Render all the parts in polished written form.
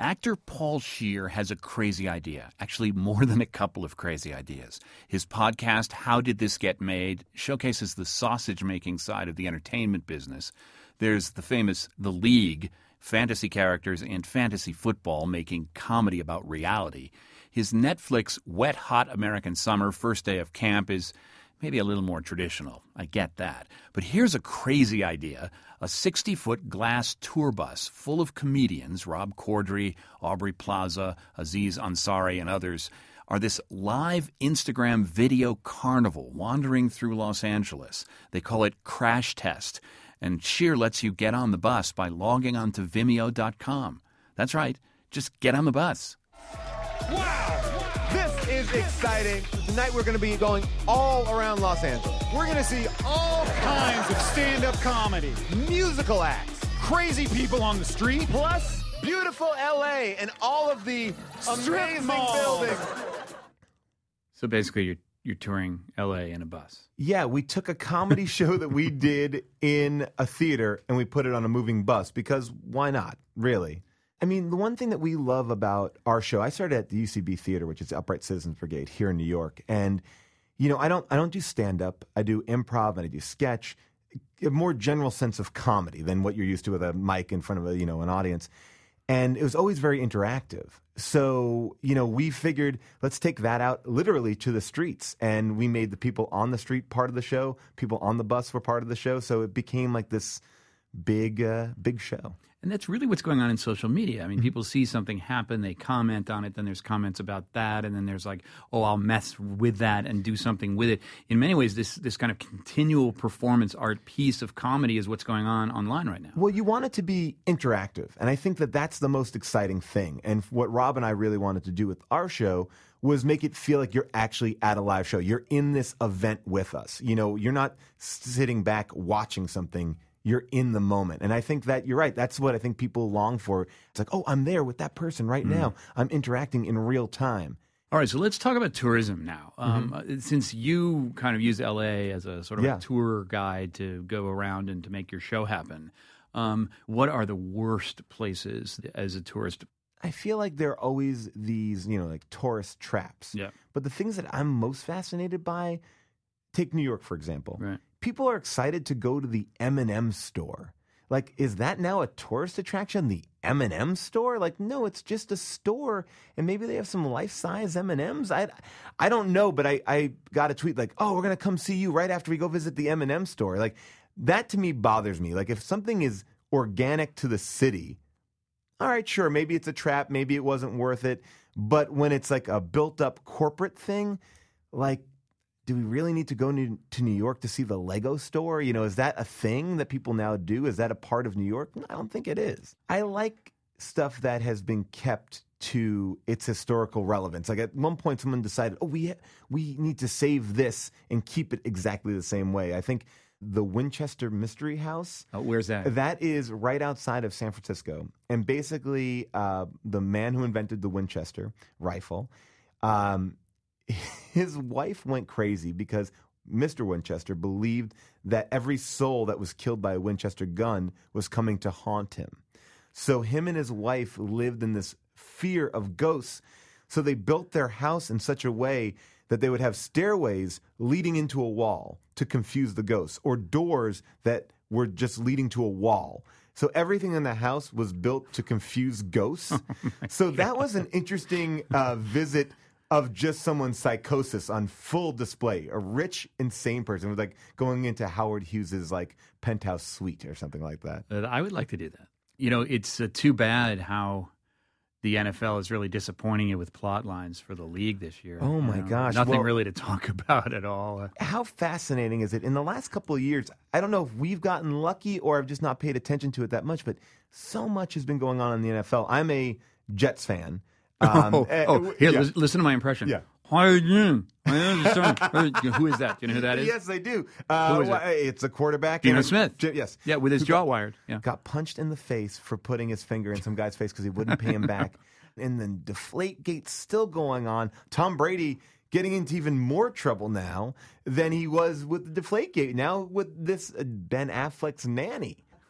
Actor Paul Scheer has a crazy idea, actually more than a couple of crazy ideas. His podcast, How Did This Get Made, showcases the sausage-making side of the entertainment business. There's the famous The League, fantasy characters and fantasy football making comedy about reality. His Netflix Wet Hot American Summer First Day of Camp is maybe a little more traditional. I get that. But here's a crazy idea. A 60-foot glass tour bus full of comedians, Rob Corddry, Aubrey Plaza, Aziz Ansari, and others, are this live Instagram video carnival wandering through Los Angeles. They call it Crash Test. And Scheer lets you get on the bus by logging on to Vimeo.com. That's right. Just get on the bus. Wow! This is exciting. Tonight we're going to be going all around Los Angeles. We're going to see all kinds of stand-up comedy, musical acts, crazy people on the street, plus beautiful L.A. and all of the amazing buildings. So basically, you're touring L.A. in a bus. Yeah, we took a comedy show that we did in a theater and we put it on a moving bus because why not, really? I mean, the one thing that we love about our show, I started at the UCB Theater, which is the Upright Citizens Brigade here in New York. And, you know, I don't do stand-up. I do improv and I do sketch, a more general sense of comedy than what you're used to with a mic in front of an audience. And it was always very interactive. So, we figured let's take that out literally to the streets. And we made the people on the street part of the show. People on the bus were part of the show. So it became like this big show. And that's really what's going on in social media. I mean, people see something happen, they comment on it, then there's comments about that, and then there's like, oh, I'll mess with that and do something with it. In many ways, this kind of continual performance art piece of comedy is what's going on online right now. Well, you want it to be interactive, and I think that that's the most exciting thing. And what Rob and I really wanted to do with our show was make it feel like you're actually at a live show. You're in this event with us. You're not sitting back watching something. You're in the moment. And I think that you're right. That's what I think people long for. It's like, oh, I'm there with that person right now. I'm interacting in real time. All right, so let's talk about tourism now. Since you kind of use L.A. as a sort of a tour guide to go around and to make your show happen, what are the worst places as a tourist? I feel like there are always these, like tourist traps. Yeah. But the things that I'm most fascinated by, take New York, for example. Right. People are excited to go to the M&M store. Like, is that now a tourist attraction, the M&M store? Like, no, it's just a store, and maybe they have some life-size M&Ms. I don't know, but I got a tweet like, oh, we're going to come see you right after we go visit the M&M store. Like, that to me bothers me. Like, if something is organic to the city, all right, sure, maybe it's a trap, maybe it wasn't worth it. But when it's like a built-up corporate thing, like, do we really need to go to New York to see the Lego store? Is that a thing that people now do? Is that a part of New York? No, I don't think it is. I like stuff that has been kept to its historical relevance. Like at one point, someone decided, oh, we need to save this and keep it exactly the same way. I think the Winchester Mystery House. Oh, where's that? That is right outside of San Francisco. And basically, the man who invented the Winchester rifle, his wife went crazy because Mr. Winchester believed that every soul that was killed by a Winchester gun was coming to haunt him. So him and his wife lived in this fear of ghosts. So they built their house in such a way that they would have stairways leading into a wall to confuse the ghosts, or doors that were just leading to a wall. So everything in the house was built to confuse ghosts. So that was an interesting visit of just someone's psychosis on full display. A rich, insane person was like going into Howard Hughes's like penthouse suite or something like that. I would like to do that. It's too bad how the NFL is really disappointing you with plot lines for the league this year. Oh my gosh. Nothing really to talk about at all. How fascinating is it? In the last couple of years, I don't know if we've gotten lucky or I've just not paid attention to it that much, but so much has been going on in the NFL. I'm a Jets fan. Listen to my impression. Yeah. Hi, Jim. Who is that? Do you know who that is? Yes, I do. Who is it? It's a quarterback. Geno Smith. Yes. Yeah, with his jaw wired. Yeah. Got punched in the face for putting his finger in some guy's face because he wouldn't pay him back. And then Deflategate's still going on. Tom Brady getting into even more trouble now than he was with the Deflategate. Now with this Ben Affleck's nanny.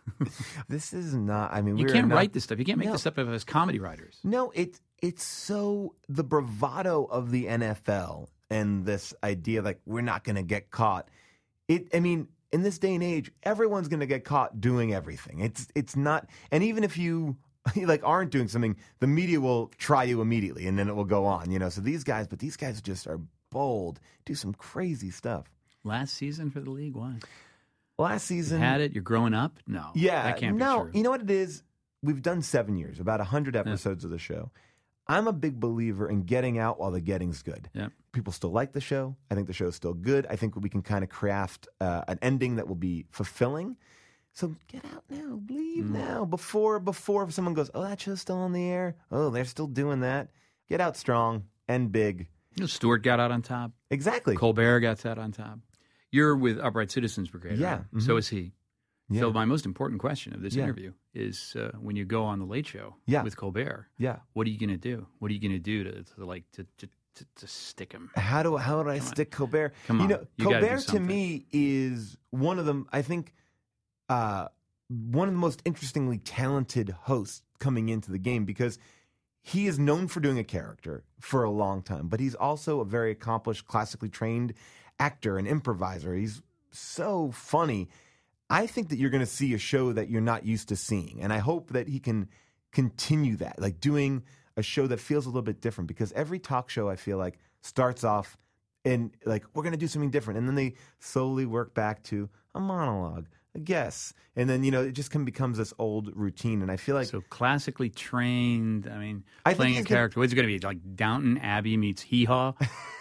This is not. I mean, You we're can't not, write this stuff. You can't make No. this stuff as comedy writers. No, it's so the bravado of the NFL and this idea like we're not going to get caught. I mean, in this day and age, everyone's going to get caught doing everything. It's not, and even if you like aren't doing something, the media will try you immediately, and then it will go on. So these guys just are bold, do some crazy stuff. Last season for the league, why? Last season, You had it. You're growing up. No, yeah, that can't no. be true. You know what it is? We've done 7 years, about 100 episodes of the show. I'm a big believer in getting out while the getting's good. Yeah. People still like the show. I think the show is still good. I think we can kind of craft an ending that will be fulfilling. So get out now, leave now, before someone goes, oh, that show's still on the air. Oh, they're still doing that. Get out strong and big. Stewart got out on top. Exactly. Colbert got out on top. You're with Upright Citizens Brigade. Yeah. Right? Mm-hmm. So is he. Yeah. So my most important question of this Yeah. interview is when you go on the Late Show Yeah. with Colbert. Yeah. What are you going to do? What are you going to do to stick him? How do I stick Colbert? Come on. You gotta do Colbert to something. me is one of them. I think one of the most interestingly talented hosts coming into the game because he is known for doing a character for a long time, but he's also a very accomplished, classically trained actor and improviser. He's so funny. I think that you're going to see a show that you're not used to seeing, and I hope that he can continue that, like doing a show that feels a little bit different, because every talk show I feel like starts off and like we're going to do something different, and then they slowly work back to a monologue, a guess, and then it just becomes this old routine. And I feel like So classically trained, I mean, I think playing a he's gonna- character. What's it going to be? Like Downton Abbey meets Hee Haw?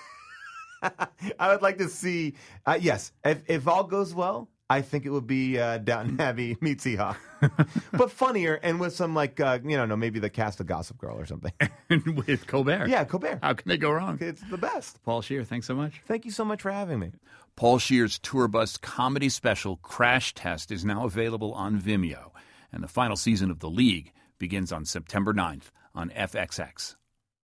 I would like to see. Yes, if all goes well, I think it would be Downton Abbey meets Hee Haw, but funnier and with some maybe the cast of Gossip Girl or something. with Colbert. Yeah, Colbert. How can they go wrong? It's the best. Paul Scheer, thanks so much. Thank you so much for having me. Paul Scheer's tour bus comedy special Crash Test is now available on Vimeo, and the final season of The League begins on September 9th on FXX.